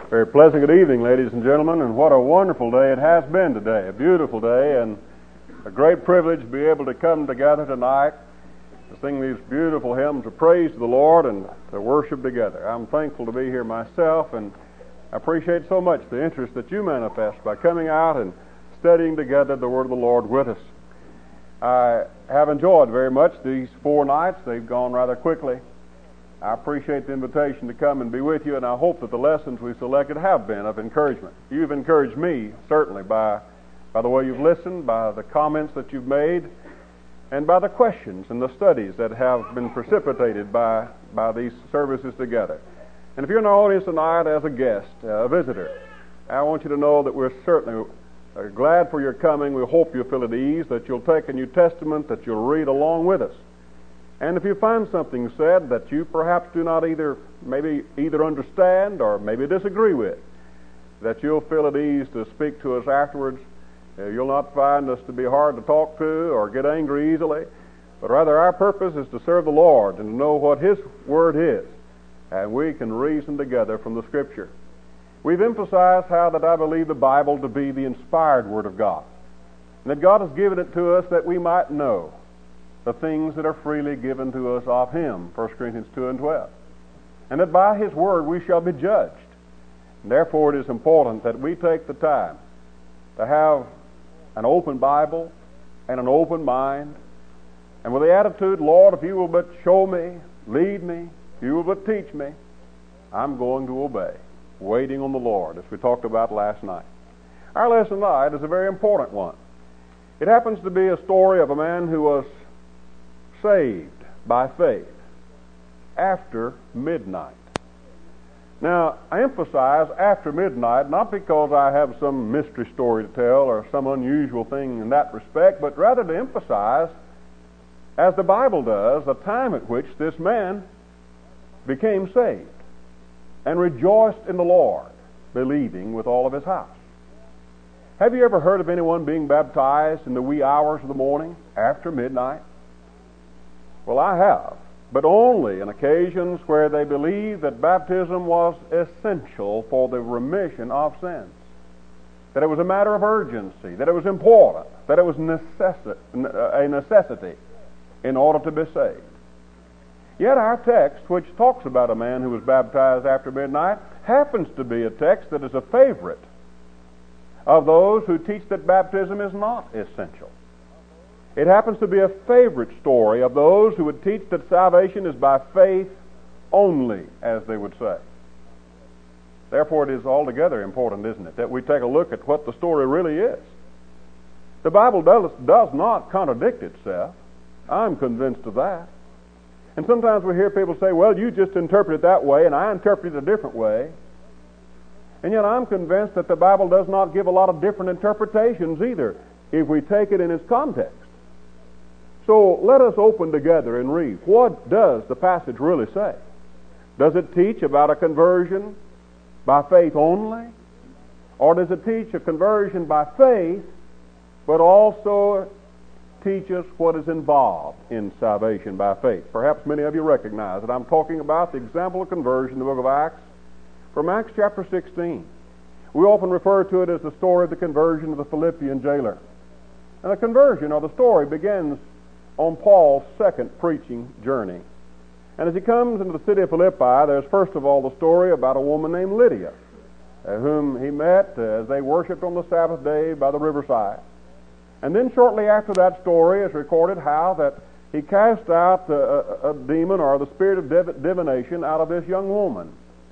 Very pleasant good evening, ladies and gentlemen, and what a wonderful day it has been today. A beautiful day, and a great privilege to be able to come together tonight to sing these beautiful hymns of praise to the Lord and to worship together. I'm thankful to be here myself, and I appreciate so much the interest that you manifest by coming out and studying together the Word of the Lord with us. I have enjoyed very much these 4 nights. They've gone rather quickly. I appreciate the invitation to come and be with you, and I hope that the lessons we selected have been of encouragement. You've encouraged me, certainly, by the way you've listened, by the comments that you've made, and by the questions and the studies that have been precipitated by these services together. And if you're in our audience tonight as a guest, a visitor, I want you to know that we're certainly glad for your coming. We hope you'll feel at ease, that you'll take a New Testament, that you'll read along with us. And if you find something said that you perhaps do not either understand or maybe disagree with, that you'll feel at ease to speak to us afterwards. You'll not find us to be hard to talk to or get angry easily, but rather our purpose is to serve the Lord and to know what His Word is, and we can reason together from the Scripture. We've emphasized how that I believe the Bible to be the inspired Word of God, and that God has given it to us that we might know the things that are freely given to us of Him, 1 Corinthians 2:12. And that by His Word we shall be judged. And therefore it is important that we take the time to have an open Bible and an open mind, and with the attitude, Lord, if you will but show me, lead me, if you will but teach me, I'm going to obey, waiting on the Lord, as we talked about last night. Our lesson tonight is a very important one. It happens to be a story of a man who was saved by faith after midnight. Now, I emphasize after midnight, not because I have some mystery story to tell or some unusual thing in that respect, but rather to emphasize, as the Bible does, the time at which this man became saved and rejoiced in the Lord, believing with all of his house. Have you ever heard of anyone being baptized in the wee hours of the morning after midnight? Well, I have, but only in occasions where they believed that baptism was essential for the remission of sins, that it was a matter of urgency, that it was important, that it was a necessity in order to be saved. Yet our text, which talks about a man who was baptized after midnight, happens to be a text that is a favorite of those who teach that baptism is not essential. It happens to be a favorite story of those who would teach that salvation is by faith only, as they would say. Therefore, it is altogether important, isn't it, that we take a look at what the story really is. The Bible does not contradict itself. I'm convinced of that. And sometimes we hear people say, well, you just interpret it that way, and I interpret it a different way. And yet I'm convinced that the Bible does not give a lot of different interpretations either, if we take it in its context. So let us open together and read. What does the passage really say? Does it teach about a conversion by faith only? Or does it teach a conversion by faith, but also teach us what is involved in salvation by faith? Perhaps many of you recognize that I'm talking about the example of conversion in the book of Acts, from Acts chapter 16. We often refer to it as the story of the conversion of the Philippian jailer. And the conversion, or the story, begins on Paul's second preaching journey. And as he comes into the city of Philippi, there's first of all the story about a woman named Lydia, whom he met as they worshiped on the Sabbath day by the riverside. And then shortly after that story is recorded how that he cast out a demon, or the spirit of divination, out of this young woman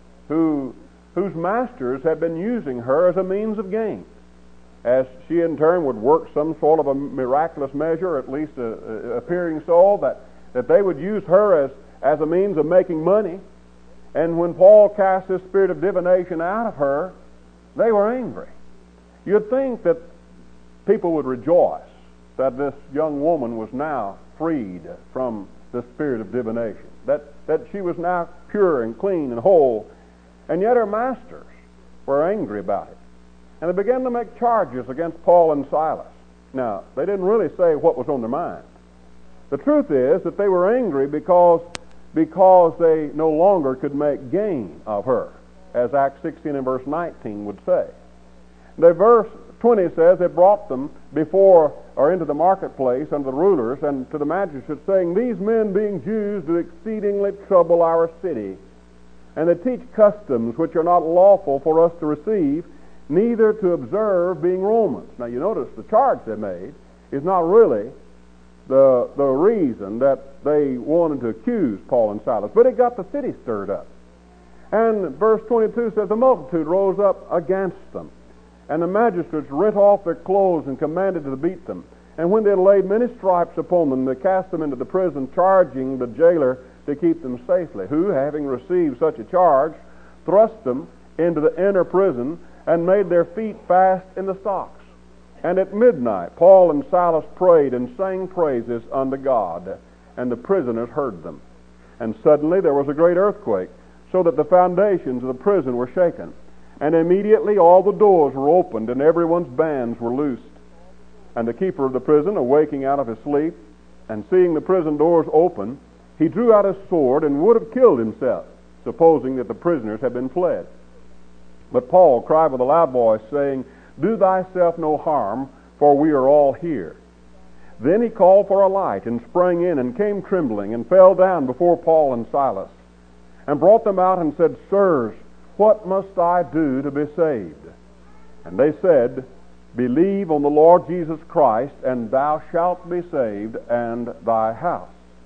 whose masters had been using her as a means of gain, as she in turn would work some sort of a miraculous measure, at least appearing so, that they would use her as a means of making money. And when Paul cast this spirit of divination out of her, they were angry. You'd think that people would rejoice that this young woman was now freed from the spirit of divination, that she was now pure and clean and whole, and yet her masters were angry about it. And they began to make charges against Paul and Silas. Now, they didn't really say what was on their mind. The truth is that they were angry because they no longer could make gain of her. as Acts 16 and verse 19 would say. The verse 20 says, they brought them before or into the marketplace unto the rulers and to the magistrates, saying, These men, being Jews, do exceedingly trouble our city, and they teach customs which are not lawful for us to receive, neither to observe, being Romans. Now you notice the charge they made is not really the reason that they wanted to accuse Paul and Silas, but it got the city stirred up. And verse 22 says, The multitude rose up against them, and the magistrates rent off their clothes and commanded to beat them. And when they had laid many stripes upon them, they cast them into the prison, charging the jailer to keep them safely, who, having received such a charge, thrust them into the inner prison and made their feet fast in the stocks. And at midnight Paul and Silas prayed and sang praises unto God, and the prisoners heard them. And suddenly there was a great earthquake, so that the foundations of the prison were shaken. And immediately all the doors were opened, and everyone's bands were loosed. And the keeper of the prison, awaking out of his sleep, and seeing the prison doors open, he drew out his sword and would have killed himself, supposing that the prisoners had been fled. But Paul cried with a loud voice, saying, Do thyself no harm, for we are all here. Then he called for a light, and sprang in, and came trembling, and fell down before Paul and Silas, and brought them out, and said, Sirs, what must I do to be saved? And they said, Believe on the Lord Jesus Christ, and thou shalt be saved, and thy house.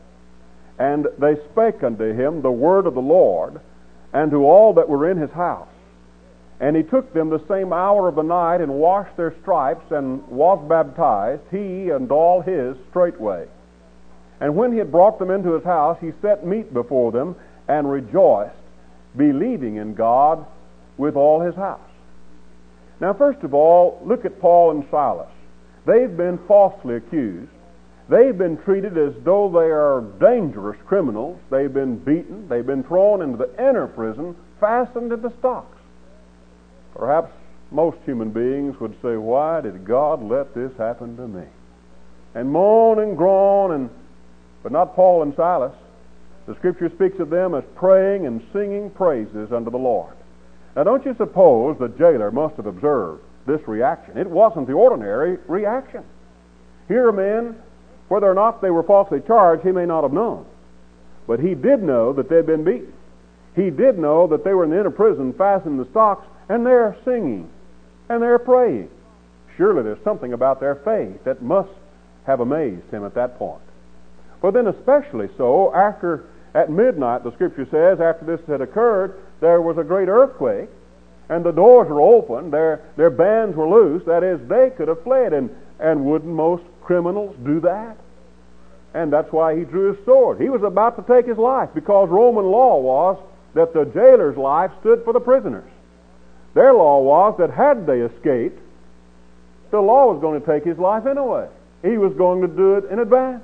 And they spake unto him the word of the Lord, and to all that were in his house. And he took them the same hour of the night, and washed their stripes, and was baptized, he and all his straightway. And when he had brought them into his house, he set meat before them, and rejoiced, believing in God with all his house. Now, first of all, look at Paul and Silas. They've been falsely accused. They've been treated as though they are dangerous criminals. They've been beaten. They've been thrown into the inner prison, fastened into stocks. Perhaps most human beings would say, Why did God let this happen to me? And moan and groan, but not Paul and Silas. The Scripture speaks of them as praying and singing praises unto the Lord. Now, don't you suppose the jailer must have observed this reaction? It wasn't the ordinary reaction. Here are men, whether or not they were falsely charged, he may not have known. But he did know that they'd been beaten. He did know that they were in the inner prison, fastened in the stocks, and they're singing, and they're praying. Surely there's something about their faith that must have amazed him at that point. But then especially so, at midnight, the Scripture says, after this had occurred, there was a great earthquake, and the doors were open, their bands were loose. That is, they could have fled, and wouldn't most criminals do that? And that's why he drew his sword. He was about to take his life, because Roman law was that the jailer's life stood for the prisoners. Their law was that had they escaped, the law was going to take his life anyway. He was going to do it in advance.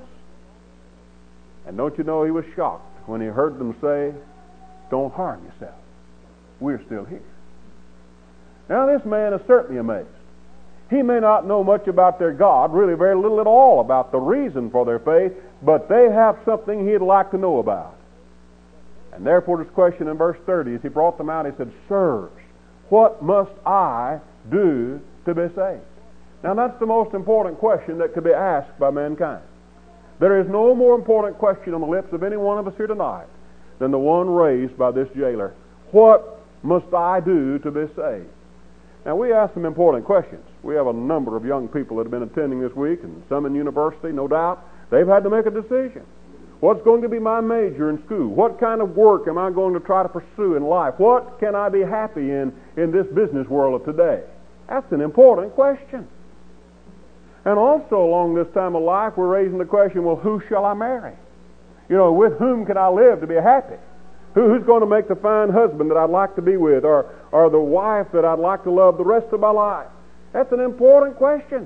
And don't you know, he was shocked when he heard them say, Don't harm yourself. We're still here. Now, this man is certainly amazed. He may not know much about their God, really very little at all about the reason for their faith, but they have something he'd like to know about. And therefore, this question in verse 30, as he brought them out, he said, Sirs, what must I do to be saved? Now, that's the most important question that could be asked by mankind. There is no more important question on the lips of any one of us here tonight than the one raised by this jailer. What must I do to be saved? Now, we ask some important questions. We have a number of young people that have been attending this week, and some in university, no doubt. They've had to make a decision. What's going to be my major in school? What kind of work am I going to try to pursue in life? What can I be happy in this business world of today? That's an important question. And also along this time of life, we're raising the question, well, who shall I marry? You know, with whom can I live to be happy? Who's going to make the fine husband that I'd like to be with, or the wife that I'd like to love the rest of my life? That's an important question.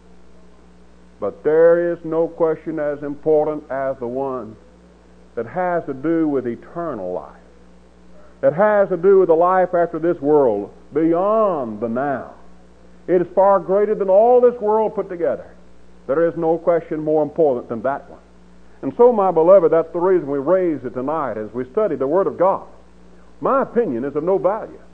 But there is no question as important as the one that has to do with eternal life, that has to do with the life after this world, beyond the now. It is far greater than all this world put together. There is no question more important than that one. And so, my beloved, that's the reason we raise it tonight as we study the Word of God. My opinion is of no value.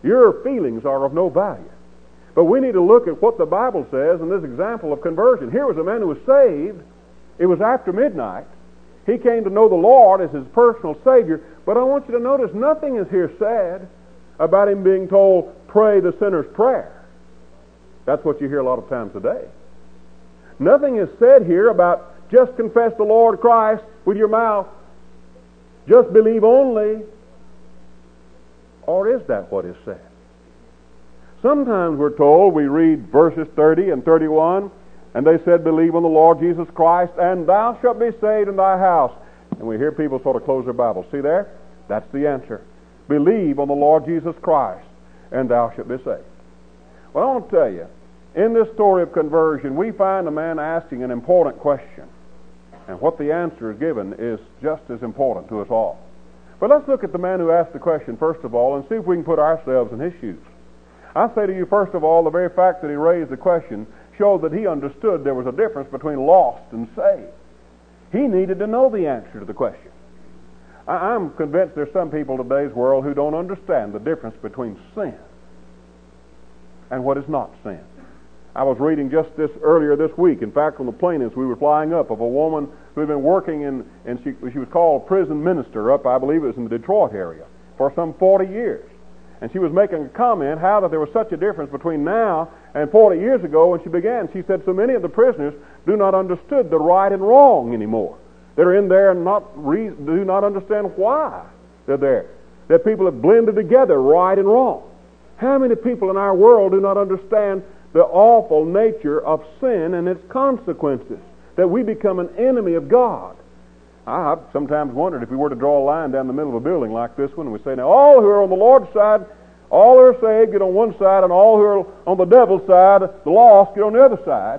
Your feelings are of no value. But we need to look at what the Bible says in this example of conversion. Here was a man who was saved. It was after midnight. He came to know the Lord as his personal Savior. But I want you to notice nothing is here said about him being told, pray the sinner's prayer. That's what you hear a lot of times today. Nothing is said here about just confess the Lord Christ with your mouth. Just believe only. Or is that what is said? Sometimes we're told, we read verses 30 and 31, and they said, believe on the Lord Jesus Christ, and thou shalt be saved in thy house. And we hear people sort of close their Bibles. See there? That's the answer. Believe on the Lord Jesus Christ, and thou shalt be saved. Well, I want to tell you, in this story of conversion, we find a man asking an important question. And what the answer is given is just as important to us all. But let's look at the man who asked the question, first of all, and see if we can put ourselves in his shoes. I say to you, first of all, the very fact that he raised the question showed that he understood there was a difference between lost and saved. He needed to know the answer to the question. I'm convinced there's some people in today's world who don't understand the difference between sin and what is not sin. I was reading just this earlier this week, in fact, on the plane as we were flying up, of a woman who had been working and she was called prison minister up, I believe it was in the Detroit area, for some 40 years. And she was making a comment how that there was such a difference between now and 40 years ago when she began. She said, so many of the prisoners do not understand the right and wrong anymore. They're in there and do not understand why they're there. That people have blended together right and wrong. How many people in our world do not understand the awful nature of sin and its consequences? That we become an enemy of God. I've sometimes wondered if we were to draw a line down the middle of a building like this one, and we say, now all who are on the Lord's side, all who are saved, get on one side, and all who are on the devil's side, the lost, get on the other side.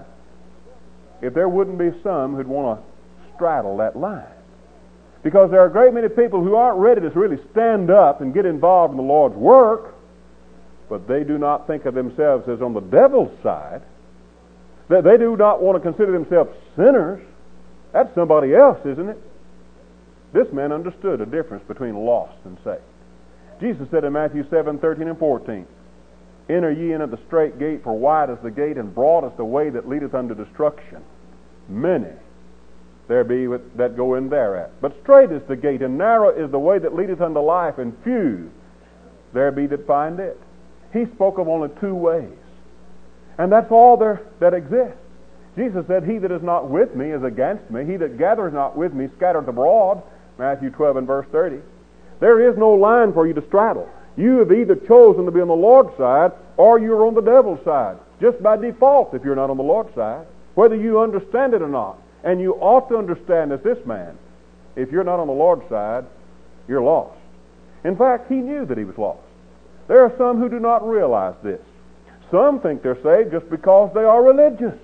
If there wouldn't be some who'd want to straddle that line. Because there are a great many people who aren't ready to really stand up and get involved in the Lord's work, but they do not think of themselves as on the devil's side. They do not want to consider themselves sinners. That's somebody else, isn't it? This man understood a difference between lost and saved. Jesus said in Matthew 7:13 and 14, enter ye in at the strait gate, for wide is the gate, and broad is the way that leadeth unto destruction. Many there be that go in thereat. But strait is the gate, and narrow is the way that leadeth unto life, and few there be that find it. He spoke of only two ways. And that's all there that exists. Jesus said, he that is not with me is against me. He that gathereth not with me scattereth abroad. Matthew 12 and verse 30. There is no line for you to straddle. You have either chosen to be on the Lord's side or you're on the devil's side. Just by default if you're not on the Lord's side. Whether you understand it or not. And you ought to understand as this man, if you're not on the Lord's side, you're lost. In fact, he knew that he was lost. There are some who do not realize this. Some think they're saved just because they are religious.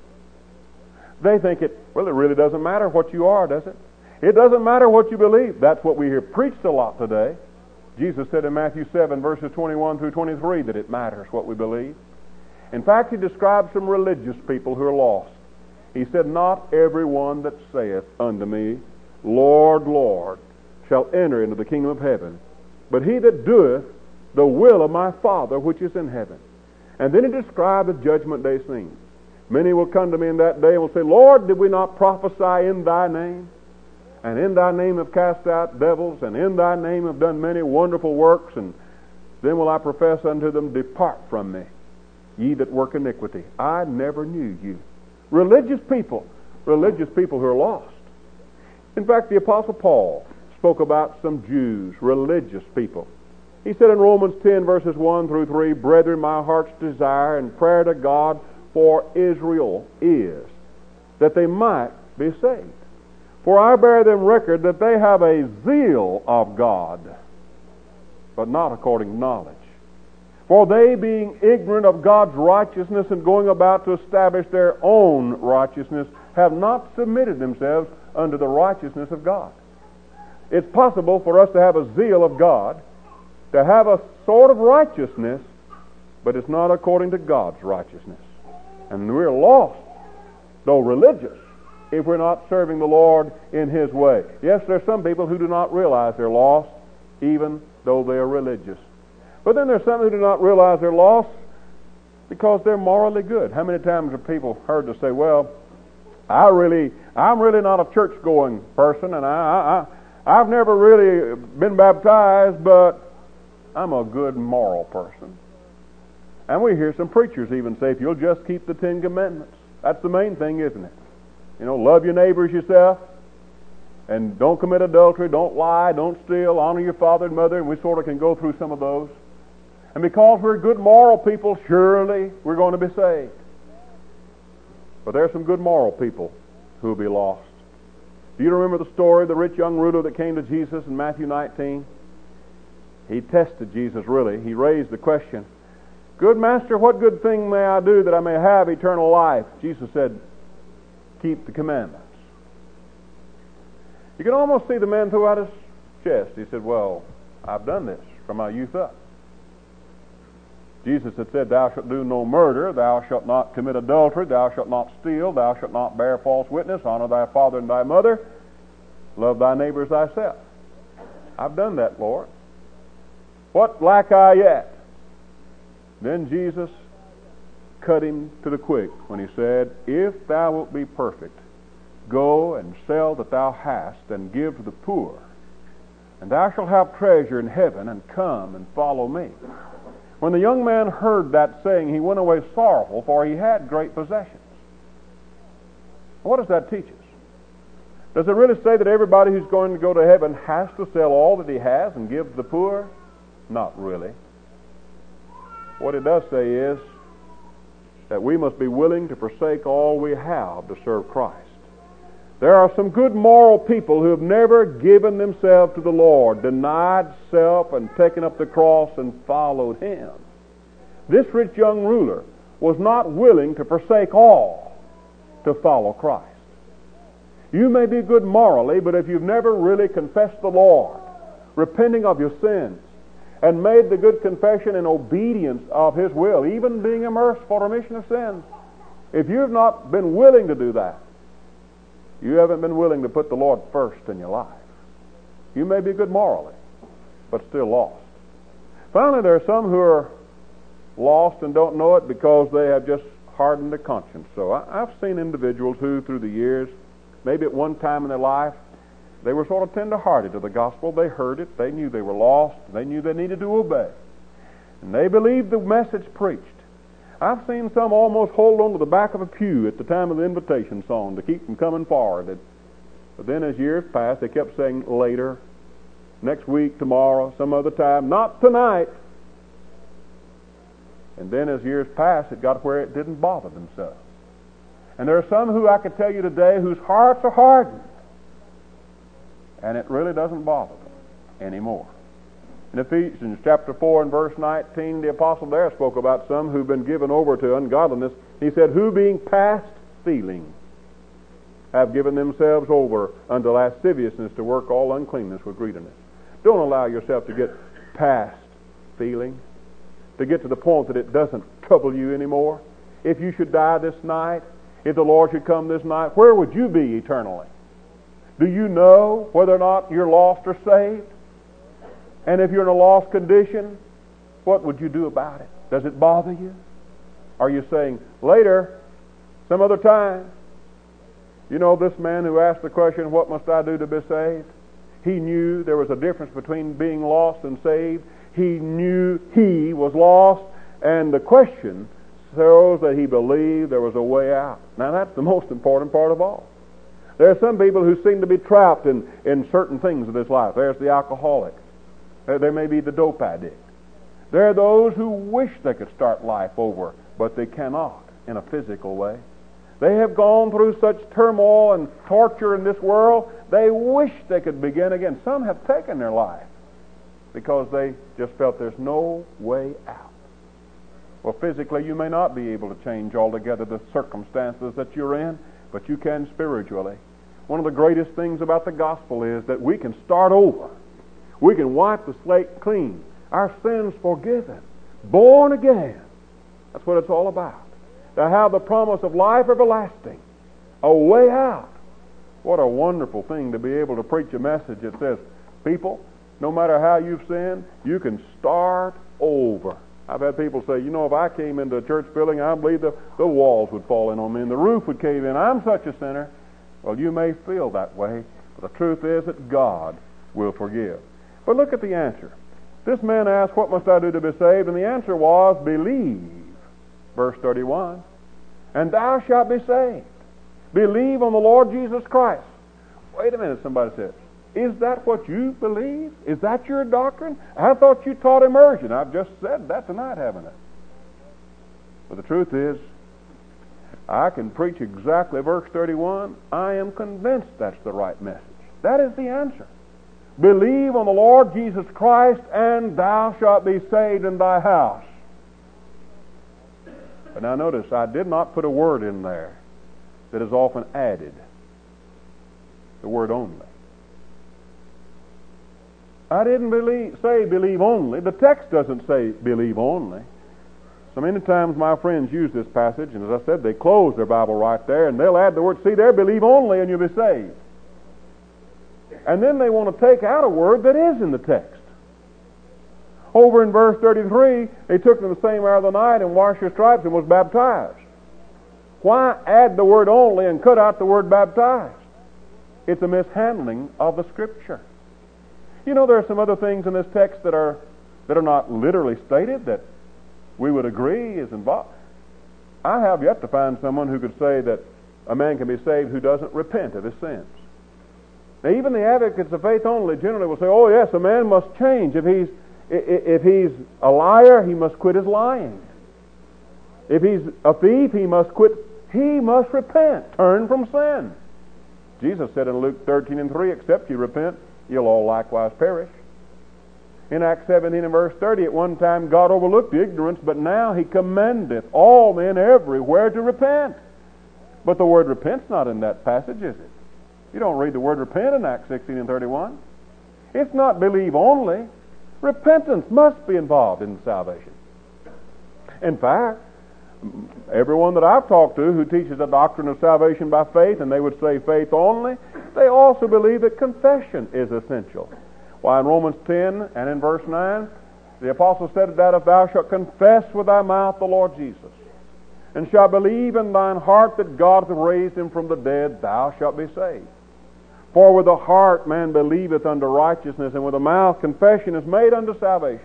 They think it really doesn't matter what you are, does it? It doesn't matter what you believe. That's what we hear preached a lot today. Jesus said in Matthew 7, verses 21 through 23, that it matters what we believe. In fact, he described some religious people who are lost. He said, not every one that saith unto me, Lord, Lord, shall enter into the kingdom of heaven, but he that doeth the will of my Father which is in heaven. And then he described the judgment day scene. Many will come to me in that day and will say, Lord, did we not prophesy in thy name? And in thy name have cast out devils, and in thy name have done many wonderful works. And then will I profess unto them, depart from me, ye that work iniquity. I never knew you. Religious people who are lost. In fact, the Apostle Paul spoke about some Jews, religious people. He said in Romans 10, verses 1 through 3, brethren, my heart's desire and prayer to God for Israel is that they might be saved. For I bear them record that they have a zeal of God, but not according to knowledge. For they, being ignorant of God's righteousness and going about to establish their own righteousness, have not submitted themselves unto the righteousness of God. It's possible for us to have a zeal of God, to have a sort of righteousness, but it's not according to God's righteousness. And we're lost, though religious, if we're not serving the Lord in His way. Yes, there are some people who do not realize they're lost, even though they are religious. But then there's some who do not realize they're lost because they're morally good. How many times have people heard to say, well, I'm really not a church-going person, and I've never really been baptized, but I'm a good moral person. And we hear some preachers even say, if you'll just keep the 10 Commandments. That's the main thing, isn't it? You know, love your neighbors yourself, and don't commit adultery, don't lie, don't steal, honor your father and mother, and we sort of can go through some of those. And because we're good moral people, surely we're going to be saved. But there are some good moral people who will be lost. Do you remember the story of the rich young ruler that came to Jesus in Matthew 19? He tested Jesus, really. He raised the question, good master, what good thing may I do that I may have eternal life? Jesus said, keep the commandments. You can almost see the man throw out his chest. He said, well, I've done this from my youth up. Jesus had said, thou shalt do no murder, thou shalt not commit adultery, thou shalt not steal, thou shalt not bear false witness, honor thy father and thy mother, love thy neighbor as thyself. I've done that, Lord. What lack I yet? Then Jesus cut him to the quick when he said, if thou wilt be perfect, go and sell that thou hast, and give to the poor, and thou shalt have treasure in heaven, and come and follow me. When the young man heard that saying, he went away sorrowful, for he had great possessions. What does that teach us? Does it really say that everybody who's going to go to heaven has to sell all that he has and give to the poor? Not really. What it does say is that we must be willing to forsake all we have to serve Christ. There are some good moral people who have never given themselves to the Lord, denied self and taken up the cross and followed Him. This rich young ruler was not willing to forsake all to follow Christ. You may be good morally, but if you've never really confessed the Lord, repenting of your sins, and made the good confession in obedience of His will, even being immersed for remission of sins, if you've not been willing to do that, you haven't been willing to put the Lord first in your life. You may be good morally, but still lost. Finally, there are some who are lost and don't know it because they have just hardened their conscience. So I've seen individuals who, through the years, maybe at one time in their life, they were sort of tender-hearted to the gospel. They heard it. They knew they were lost. They knew they needed to obey. And they believed the message preached. I've seen some almost hold on to the back of a pew at the time of the invitation song to keep from coming forward. But then as years passed, they kept saying later, next week, tomorrow, some other time, not tonight. And then as years passed, it got where it didn't bother themselves. And there are some who I could tell you today whose hearts are hardened. And it really doesn't bother them anymore. In Ephesians chapter 4 and verse 19, the apostle there spoke about some who've been given over to ungodliness. He said, who being past feeling have given themselves over unto lasciviousness to work all uncleanness with greediness. Don't allow yourself to get past feeling, to get to the point that it doesn't trouble you anymore. If you should die this night, if the Lord should come this night, where would you be eternally? Do you know whether or not you're lost or saved? And if you're in a lost condition, what would you do about it? Does it bother you? Are you saying, later, some other time? You know, this man who asked the question, what must I do to be saved? He knew there was a difference between being lost and saved. He knew he was lost, and the question shows that he believed there was a way out. Now, that's the most important part of all. There are some people who seem to be trapped in certain things of this life. There's the alcoholic. There may be the dope addict. There are those who wish they could start life over, but they cannot in a physical way. They have gone through such turmoil and torture in this world, they wish they could begin again. Some have taken their life because they just felt there's no way out. Well, physically, you may not be able to change altogether the circumstances that you're in, but you can spiritually. One of the greatest things about the gospel is that we can start over. We can wipe the slate clean. Our sins forgiven. Born again. That's what it's all about. To have the promise of life everlasting. A way out. What a wonderful thing to be able to preach a message that says, people, no matter how you've sinned, you can start over. I've had people say, if I came into a church building, I believe the walls would fall in on me and the roof would cave in. I'm such a sinner. Well, you may feel that way, but the truth is that God will forgive. But look at the answer. This man asked, what must I do to be saved? And the answer was, believe. Verse 31. And thou shalt be saved. Believe on the Lord Jesus Christ. Wait a minute, somebody says. Is that what you believe? Is that your doctrine? I thought you taught immersion. I've just said that tonight, haven't I? But the truth is, I can preach exactly verse 31. I am convinced that's the right message. That is the answer. Believe on the Lord Jesus Christ, and thou shalt be saved in thy house. But now notice, I did not put a word in there that is often added. The word only. I didn't say believe only. The text doesn't say believe only. So many times my friends use this passage, and as I said, they close their Bible right there, and they'll add the word, see there, believe only, and you'll be saved. And then they want to take out a word that is in the text. Over in verse 33, they took them the same hour of the night and washed their stripes and was baptized. Why add the word only and cut out the word baptized? It's a mishandling of the Scripture. There are some other things in this text that are not literally stated that we would agree is involved. I have yet to find someone who could say that a man can be saved who doesn't repent of his sins. Now, even the advocates of faith only generally will say, oh yes, a man must change. If he's a liar, he must quit his lying. If he's a thief, he must repent, turn from sin. Jesus said in Luke 13:3, except you repent, you'll all likewise perish. In Acts 17 and verse 30, at one time God overlooked the ignorance, but now He commandeth all men everywhere to repent. But the word repent's not in that passage, is it? You don't read the word repent in Acts 16 and 31. It's not believe only. Repentance must be involved in salvation. In fact, everyone that I've talked to who teaches the doctrine of salvation by faith, and they would say faith only, they also believe that confession is essential. Why, in Romans 10 and in verse 9, the apostle said that if thou shalt confess with thy mouth the Lord Jesus, and shalt believe in thine heart that God hath raised him from the dead, thou shalt be saved. For with the heart man believeth unto righteousness, and with the mouth confession is made unto salvation.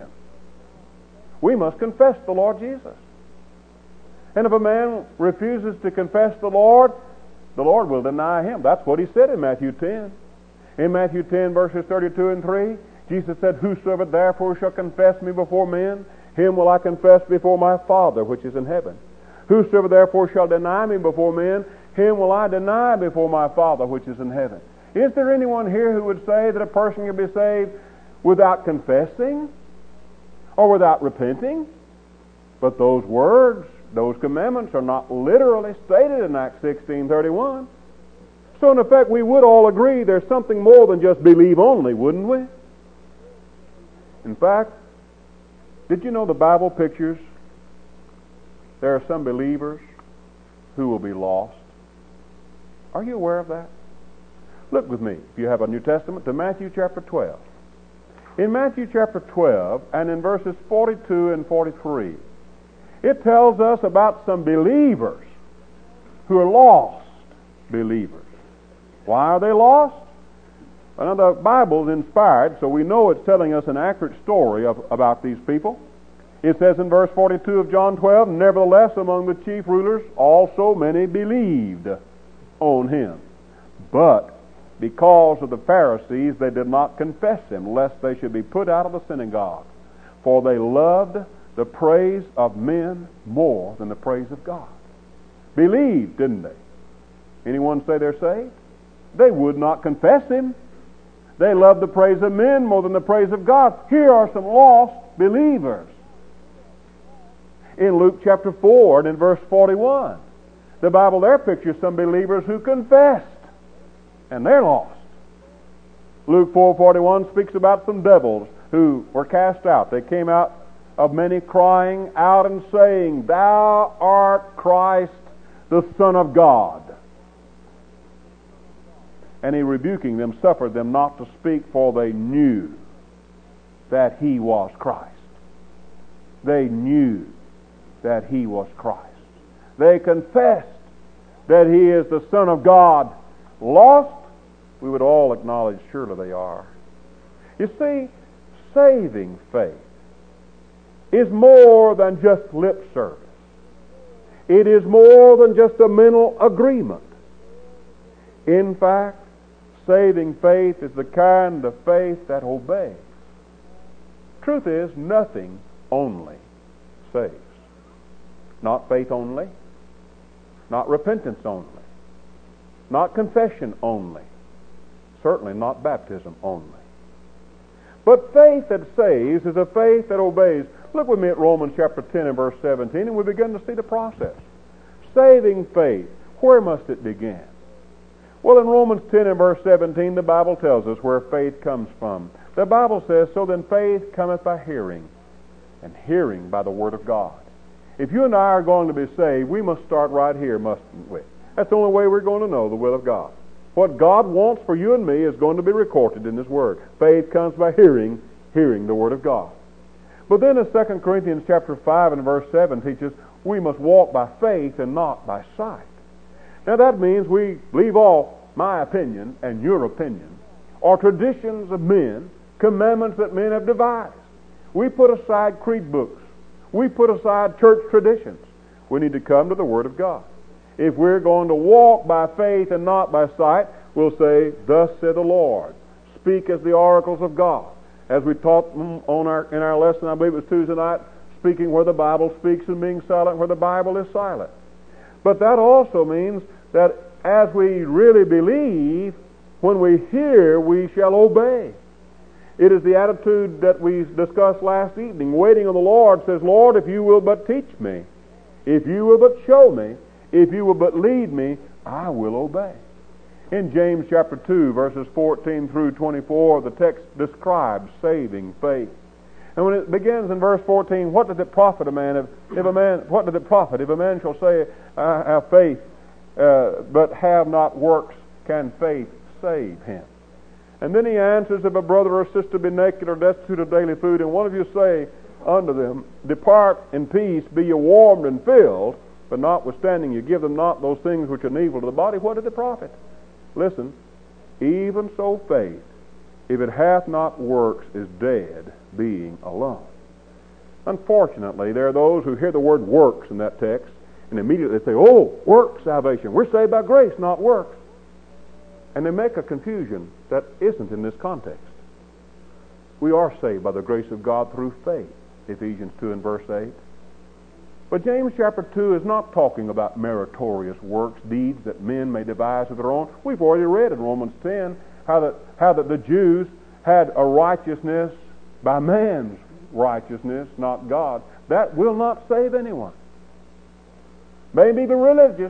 We must confess the Lord Jesus. And if a man refuses to confess the Lord will deny him. That's what He said in Matthew 10. In Matthew 10, verses 32 and 3, Jesus said, whosoever therefore shall confess me before men, him will I confess before my Father which is in heaven. Whosoever therefore shall deny me before men, him will I deny before my Father which is in heaven. Is there anyone here who would say that a person can be saved without confessing or without repenting? But those words, those commandments are not literally stated in Acts 16:31. So in effect, we would all agree there's something more than just believe only, wouldn't we? In fact, did you know the Bible pictures there are some believers who will be lost? Are you aware of that? Look with me, if you have a New Testament, to Matthew chapter 12. In Matthew chapter 12 and in verses 42 and 43, it tells us about some believers who are lost believers. Why are they lost? Well, now the Bible is inspired, so we know it's telling us an accurate story about these people. It says in verse 42 of John 12, nevertheless among the chief rulers also many believed on Him. But because of the Pharisees they did not confess Him, lest they should be put out of the synagogue. For they loved the praise of men more than the praise of God. Believed, didn't they? Anyone say they're saved? They would not confess Him. They loved the praise of men more than the praise of God. Here are some lost believers. In Luke chapter 4 and in verse 41, the Bible there pictures some believers who confessed, and they're lost. Luke 4:41 speaks about some devils who were cast out. They came out of many crying out and saying, Thou art Christ, the Son of God. And He, rebuking them, suffered them not to speak, for they knew that He was Christ. They knew that He was Christ. They confessed that He is the Son of God. Lost? We would all acknowledge surely they are. You see, saving faith is more than just lip service. It is more than just a mental agreement. In fact, saving faith is the kind of faith that obeys. Truth is, nothing only saves. Not faith only, not repentance only, not confession only, certainly not baptism only. But faith that saves is a faith that obeys. Look with me at Romans chapter 10 and verse 17, and we begin to see the process. Saving faith, where must it begin? Well, in Romans 10 and verse 17, the Bible tells us where faith comes from. The Bible says, "So then faith cometh by hearing, and hearing by the Word of God." If you and I are going to be saved, we must start right here, mustn't we? That's the only way we're going to know the will of God. What God wants for you and me is going to be recorded in His Word. Faith comes by hearing, hearing the Word of God. But then in 2 Corinthians chapter 5 and verse 7 teaches we must walk by faith and not by sight. Now that means we leave off my opinion and your opinion, or traditions of men, commandments that men have devised. We put aside creed books. We put aside church traditions. We need to come to the Word of God. If we're going to walk by faith and not by sight, we'll say, "Thus said the Lord." Speak as the oracles of God. As we taught in our lesson, I believe it was Tuesday night, speaking where the Bible speaks and being silent where the Bible is silent. But that also means that as we really believe, when we hear, we shall obey. It is the attitude that we discussed last evening. Waiting on the Lord says, "Lord, if you will but teach me, if you will but show me, if you will but lead me, I will obey." In James chapter 2, verses 14 through 24, the text describes saving faith. And when it begins in verse 14, what does it profit a man if a man shall say, "I have faith, but have not works, can faith save him?" And then he answers, "If a brother or sister be naked or destitute of daily food, and one of you say unto them, Depart in peace, be ye warmed and filled, but notwithstanding you give them not those things which are evil to the body, what does it profit?" Listen, even so faith, if it hath not works, is dead, being alone. Unfortunately, there are those who hear the word works in that text, and immediately say, "Oh, works salvation. We're saved by grace, not works." And they make a confusion that isn't in this context. We are saved by the grace of God through faith, Ephesians 2 and verse 8. But James chapter 2 is not talking about meritorious works, deeds that men may devise of their own. We've already read in Romans 10 how that the Jews had a righteousness by man's righteousness, not God. That will not save anyone. Maybe be religious.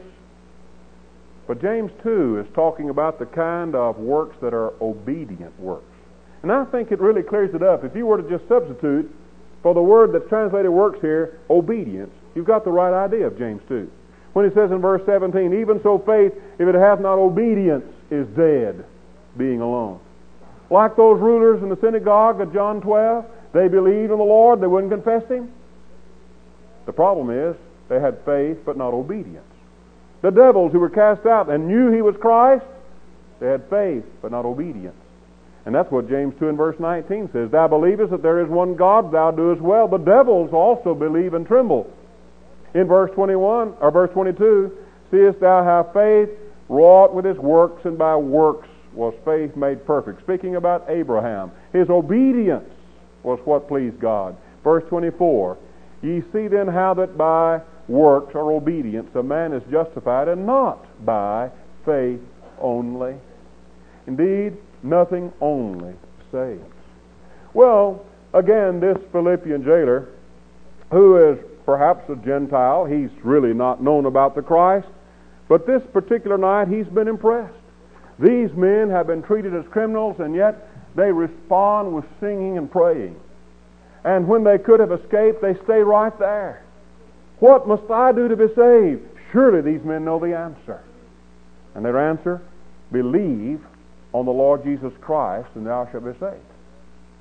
But James 2 is talking about the kind of works that are obedient works. And I think it really clears it up. If you were to just substitute for the word that's translated works here, obedience, you've got the right idea of James 2. When he says in verse 17, "Even so faith, if it hath not obedience, is dead, being alone." Like those rulers in the synagogue of John 12, they believed in the Lord, they wouldn't confess Him. The problem is, they had faith but not obedience. The devils who were cast out and knew He was Christ, they had faith but not obedience. And that's what James 2 and verse 19 says. "Thou believest that there is one God, thou doest well. The devils also believe and tremble." In verse 21 or verse 22, "Seest thou how faith wrought with his works, and by works was faith made perfect." Speaking about Abraham, his obedience was what pleased God. Verse 24, "Ye see then how that by works or obedience a man is justified, and not by faith only." Indeed, nothing only saves. Well, again, this Philippian jailer, who is perhaps a Gentile, he's really not known about the Christ, but this particular night he's been impressed. These men have been treated as criminals, and yet they respond with singing and praying. And when they could have escaped, they stay right there. What must I do to be saved? Surely these men know the answer. And their answer, believe on the Lord Jesus Christ, and thou shalt be saved.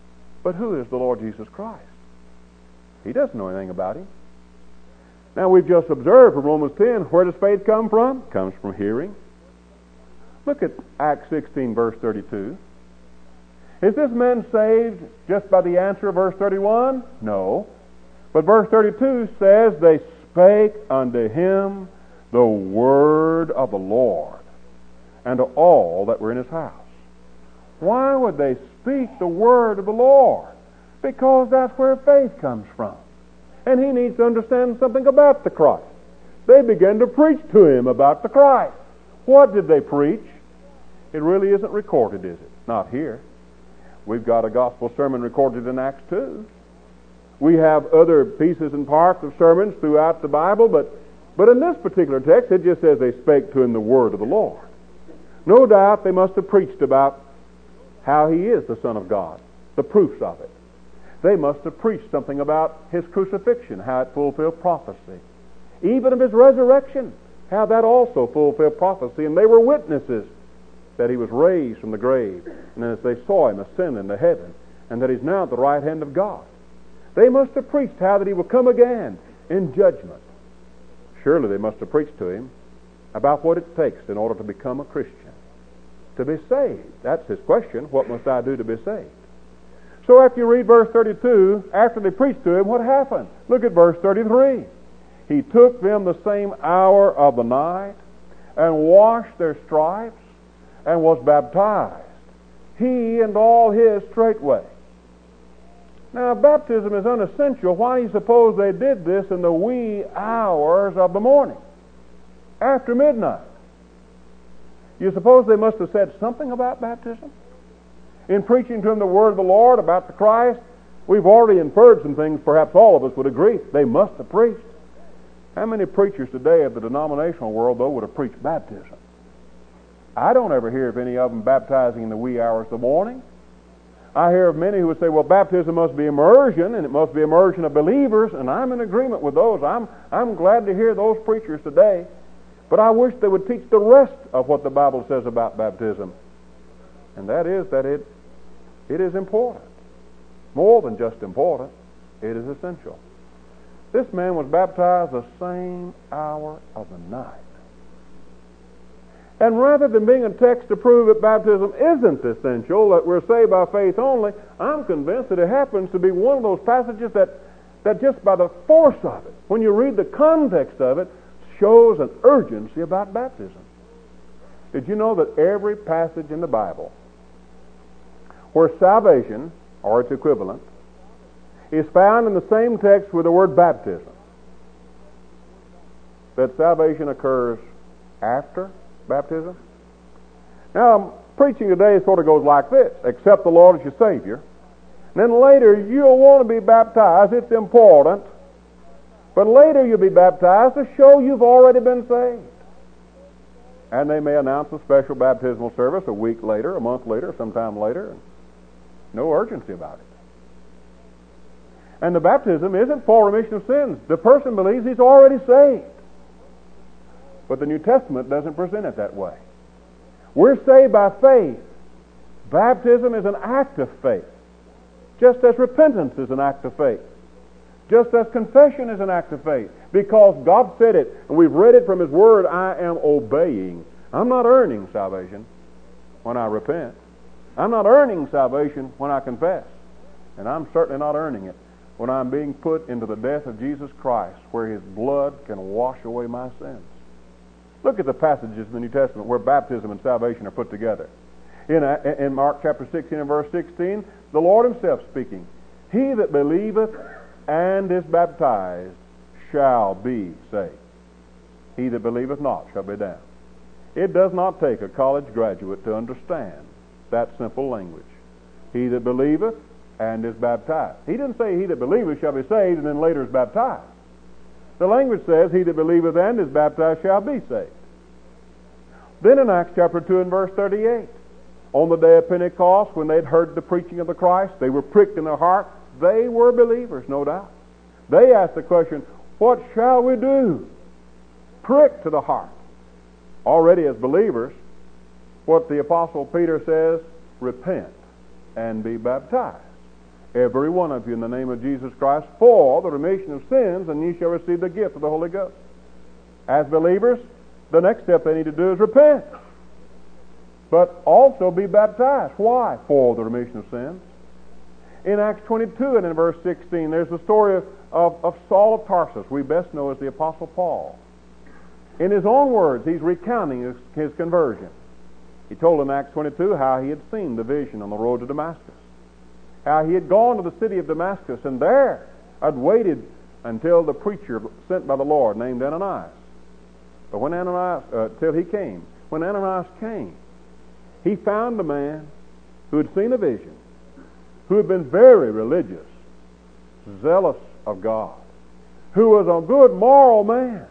But who is the Lord Jesus Christ? He doesn't know anything about him. Now, we've just observed from Romans 10, where does faith come from? It comes from hearing. Look at Acts 16, verse 32. Is this man saved just by the answer of verse 31? No. But verse 32 says, they spake unto him the word of the Lord, and to all that were in his house. Why would they speak the word of the Lord? Because that's where faith comes from. And he needs to understand something about the Christ. They began to preach to him about the Christ. What did they preach? It really isn't recorded, is it? Not here. We've got a gospel sermon recorded in Acts 2. We have other pieces and parts of sermons throughout the Bible, but in this particular text, it just says they spake to him the word of the Lord. No doubt they must have preached about how he is the Son of God, the proofs of it. They must have preached something about his crucifixion, how it fulfilled prophecy. Even of his resurrection, how that also fulfilled prophecy. And they were witnesses that he was raised from the grave, and as they saw him ascend into heaven, and that he's now at the right hand of God. They must have preached how that he will come again in judgment. Surely they must have preached to him about what it takes in order to become a Christian, to be saved. That's his question. What must I do to be saved? So after you read verse 32, after they preached to him, what happened? Look at verse 33. He took them the same hour of the night, and washed their stripes, and was baptized, he and all his straightway. Now, baptism is unessential. Why do you suppose they did this in the wee hours of the morning, after midnight? You suppose they must have said something about baptism? In preaching to him the word of the Lord about the Christ, we've already inferred some things perhaps all of us would agree. They must have preached. How many preachers today of the denominational world, though, would have preached baptism? I don't ever hear of any of them baptizing in the wee hours of the morning. I hear of many who would say, well, baptism must be immersion, and it must be immersion of believers, and I'm in agreement with those. I'm glad to hear those preachers today. But I wish they would teach the rest of what the Bible says about baptism. And that is that it is important. More than just important, it is essential. This man was baptized the same hour of the night. And rather than being a text to prove that baptism isn't essential, that we're saved by faith only, I'm convinced that it happens to be one of those passages that just by the force of it, when you read the context of it, shows an urgency about baptism. Did you know that every passage in the Bible where salvation, or its equivalent, is found in the same text with the word baptism, that salvation occurs after baptism? Now, preaching today sort of goes like this: accept the Lord as your Savior. And then later you'll want to be baptized. It's important. But later you'll be baptized to show you've already been saved. And they may announce a special baptismal service a week later, a month later, sometime later. No urgency about it. And the baptism isn't for remission of sins. The person believes he's already saved. But the New Testament doesn't present it that way. We're saved by faith. Baptism is an act of faith, just as repentance is an act of faith, just as confession is an act of faith, because God said it, and we've read it from His Word. I am obeying. I'm not earning salvation when I repent. I'm not earning salvation when I confess. And I'm certainly not earning it when I'm being put into the death of Jesus Christ, where His blood can wash away my sins. Look at the passages in the New Testament where baptism and salvation are put together. In Mark chapter 16 and verse 16, the Lord Himself speaking, he that believeth and is baptized shall be saved. He that believeth not shall be damned. It does not take a college graduate to understand that simple language. He that believeth and is baptized. He didn't say he that believeth shall be saved and then later is baptized. The language says, he that believeth and is baptized shall be saved. Then in Acts chapter 2 and verse 38, on the day of Pentecost, when they'd heard the preaching of the Christ, they were pricked in their heart. They were believers, no doubt. They asked the question, what shall we do? Pricked to the heart. Already as believers, what the Apostle Peter says, repent and be baptized every one of you, in the name of Jesus Christ, for the remission of sins, and ye shall receive the gift of the Holy Ghost. As believers, the next step they need to do is repent, but also be baptized. Why? For the remission of sins. In Acts 22 and in verse 16, there's the story of Saul of Tarsus, we best know as the Apostle Paul. In his own words, he's recounting his conversion. He told in Acts 22 how he had seen the vision on the road to Damascus, how he had gone to the city of Damascus, and there had waited until the preacher sent by the Lord, named Ananias. But when till he came. When Ananias came, he found a man who had seen a vision, who had been very religious, zealous of God, who was a good moral man,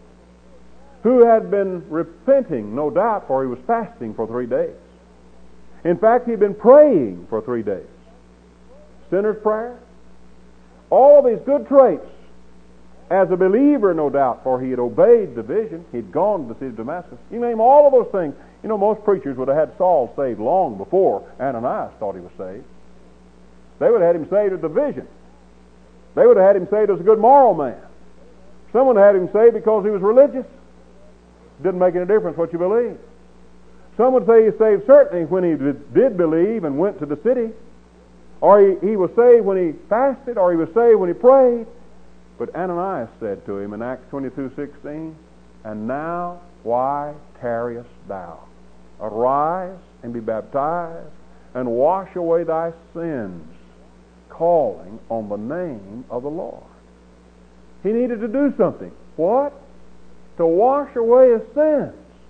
who had been repenting, no doubt, for he was fasting for 3 days. In fact, he'd been praying for 3 days. Sinner's prayer. All these good traits. As a believer, no doubt, for he had obeyed the vision. He'd gone to the city of Damascus. You name all of those things. You know, most preachers would have had Saul saved long before Ananias thought he was saved. They would have had him saved at the vision. They would have had him saved as a good moral man. Someone had him saved because he was religious. Didn't make any difference what you believe. Some would say he saved certainly when he did believe and went to the city, or he was saved when he fasted, or he was saved when he prayed. But Ananias said to him in Acts 22:16, "And now why tarriest thou? Arise and be baptized, and wash away thy sins, calling on the name of the Lord." He needed to do something. What? To wash away his sins.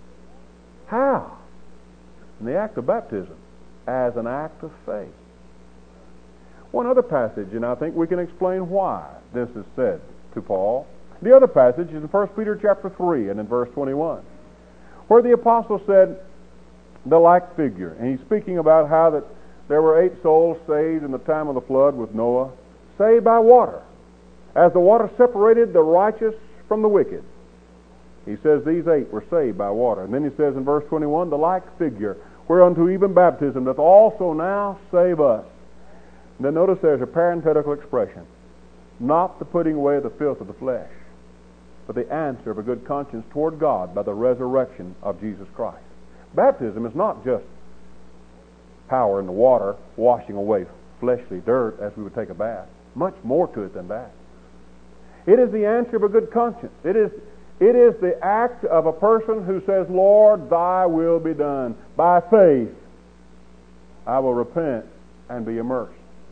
How? In the act of baptism, as an act of faith. One other passage, and I think we can explain why this is said to Paul. The other passage is in 1 Peter chapter 3 and in verse 21, where the apostle said the like figure, and he's speaking about how that there were 8 souls saved in the time of the flood with Noah, saved by water, as the water separated the righteous from the wicked. He says these 8 were saved by water. And then he says in verse 21, the like figure, whereunto even baptism doth also now save us. And then notice there's a parenthetical expression. Not the putting away of the filth of the flesh, but the answer of a good conscience toward God by the resurrection of Jesus Christ. Baptism is not just power in the water, washing away fleshly dirt as we would take a bath. Much more to it than that. It is the answer of a good conscience. It is the act of a person who says, Lord, thy will be done. By faith, I will repent and be immersed.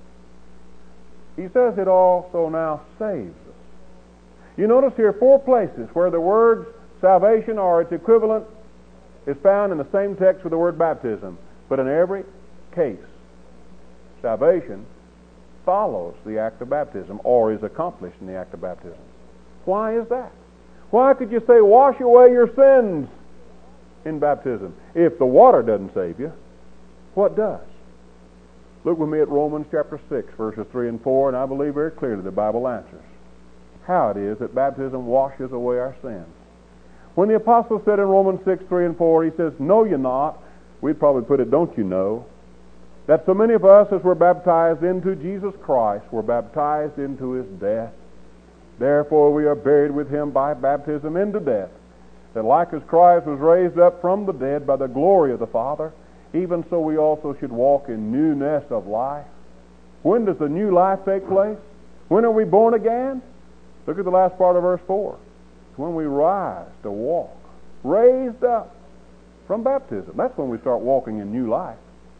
He says it also now saves us. You notice here 4 places where the word salvation or its equivalent is found in the same text with the word baptism. But in every case, salvation follows the act of baptism or is accomplished in the act of baptism. Why is that? Why could you say wash away your sins in baptism? If the water doesn't save you, what does? Look with me at Romans chapter 6, verses 3 and 4, and I believe very clearly the Bible answers how it is that baptism washes away our sins. When the apostle said in Romans 6, 3 and 4, he says, know you not, we'd probably put it, don't you know, that so many of us as were baptized into Jesus Christ were baptized into his death. Therefore we are buried with him by baptism into death, that like as Christ was raised up from the dead by the glory of the Father, even so we also should walk in newness of life. When does the new life take place? When are we born again? Look at the last part of verse 4. It's when we rise to walk, raised up from baptism. That's when we start walking in new life.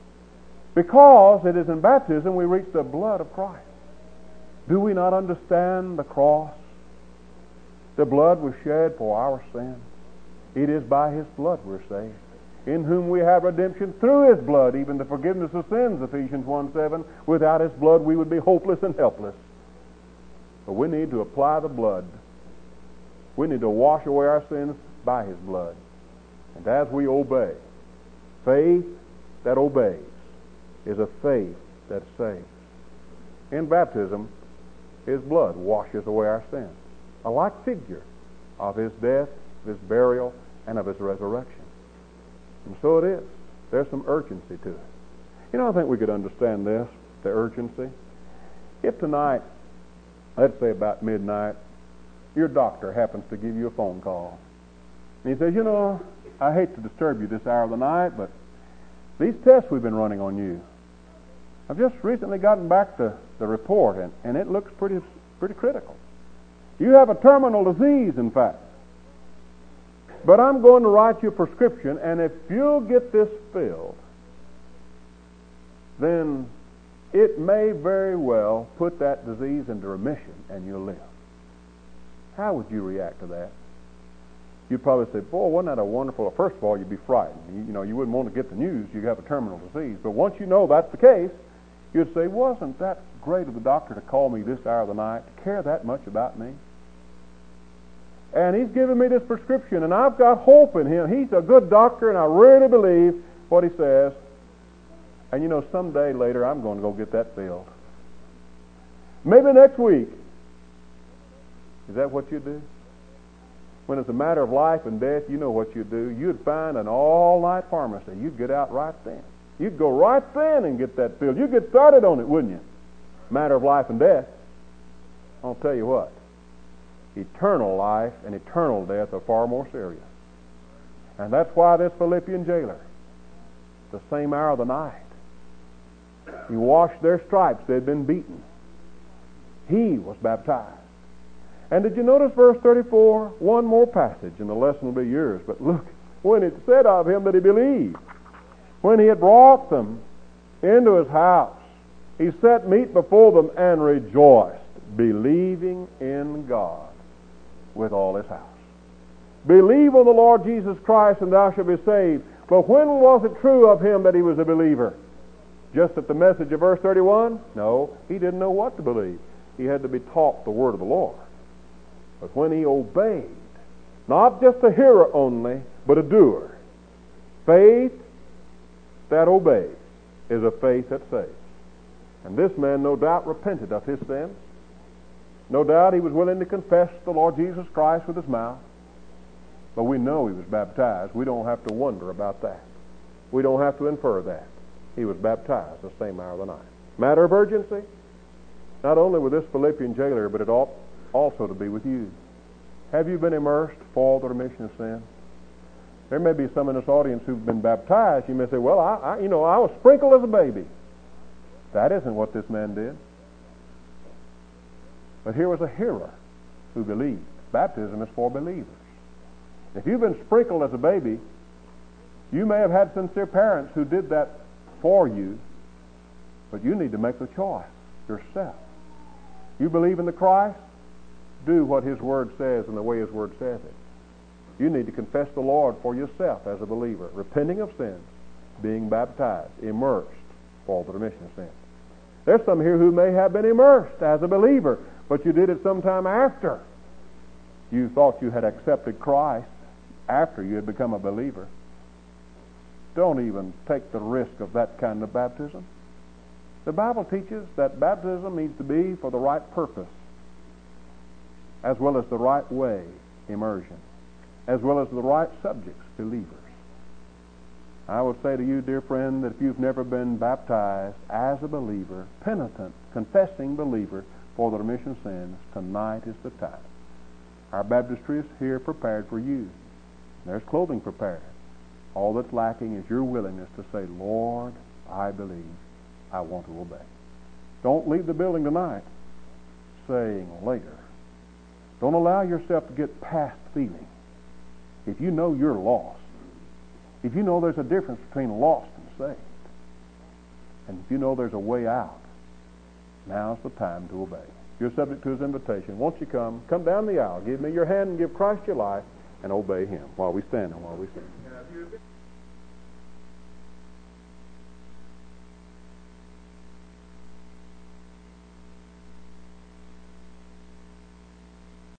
Because it is in baptism we reach the blood of Christ. Do we not understand the cross? The blood was shed for our sin. It is by his blood we're saved, in whom we have redemption through his blood, even the forgiveness of sins, Ephesians 1:7. Without his blood we would be hopeless and helpless. But we need to apply the blood. We need to wash away our sins by his blood. And as we obey, faith that obeys is a faith that saves. In baptism, his blood washes away our sins. A like figure of his death, his burial, and of his resurrection. And so it is. There's some urgency to it. You know, I think we could understand this, the urgency. If tonight, let's say about midnight, your doctor happens to give you a phone call, and he says, you know, I hate to disturb you this hour of the night, but these tests we've been running on you, I've just recently gotten back the report, and it looks pretty critical. You have a terminal disease, in fact. But I'm going to write you a prescription, and if you'll get this filled, then it may very well put that disease into remission, and you'll live. How would you react to that? You'd probably say, boy, wasn't that a wonderful... First of all, you'd be frightened. You know, you wouldn't want to get the news you have a terminal disease. But once you know that's the case, you'd say, wasn't that great of the doctor to call me this hour of the night, to care that much about me? And he's given me this prescription, and I've got hope in him. He's a good doctor, and I really believe what he says. And you know, someday later, I'm going to go get that filled. Maybe next week. Is that what you do? When it's a matter of life and death, you know what you'd do. You'd find an all-night pharmacy. You'd get out right then. You'd go right then and get that filled. You'd get started on it, wouldn't you? Matter of life and death. I'll tell you what. Eternal life and eternal death are far more serious. And that's why this Philippian jailer, the same hour of the night, he washed their stripes. They'd been beaten. He was baptized. And did you notice verse 34? One more passage, and the lesson will be yours. But look, when it said of him that he believed, when he had brought them into his house, he set meat before them and rejoiced, believing in God with all his house. Believe on the Lord Jesus Christ, and thou shalt be saved. But when was it true of him that he was a believer? Just at the message of verse 31? No, he didn't know what to believe. He had to be taught the word of the Lord. But when he obeyed, not just a hearer only, but a doer, faith that obeys is a faith that saves. And this man no doubt repented of his sins. No doubt he was willing to confess the Lord Jesus Christ with his mouth. But we know he was baptized. We don't have to wonder about that. We don't have to infer that. He was baptized the same hour of the night. Matter of urgency? Not only with this Philippian jailer, but it ought also to be with you. Have you been immersed for the remission of sin? There may be some in this audience who've been baptized. You may say, well, I was sprinkled as a baby. That isn't what this man did. But here was a hearer who believed. Baptism is for believers. If you've been sprinkled as a baby, you may have had sincere parents who did that for you, but you need to make the choice yourself. You believe in the Christ? Do what His Word says and the way His Word says it. You need to confess the Lord for yourself as a believer, repenting of sins, being baptized, immersed for the remission of sins. There's some here who may have been immersed as a believer, but you did it sometime after you thought you had accepted Christ, after you had become a believer. Don't even take the risk of that kind of baptism. The Bible teaches that baptism needs to be for the right purpose, as well as the right way, immersion, as well as the right subjects, believers. I would say to you, dear friend, that if you've never been baptized as a believer, penitent, confessing believer for the remission of sins, tonight is the time. Our baptistry is here prepared for you. There's clothing prepared. All that's lacking is your willingness to say, Lord, I believe. I want to obey. Don't leave the building tonight saying later. Don't allow yourself to get past feeling. If you know you're lost, if you know there's a difference between lost and saved, and if you know there's a way out, now's the time to obey. You're subject to His invitation. Won't you come down the aisle, give me your hand and give Christ your life, and obey Him while we stand and while we sing.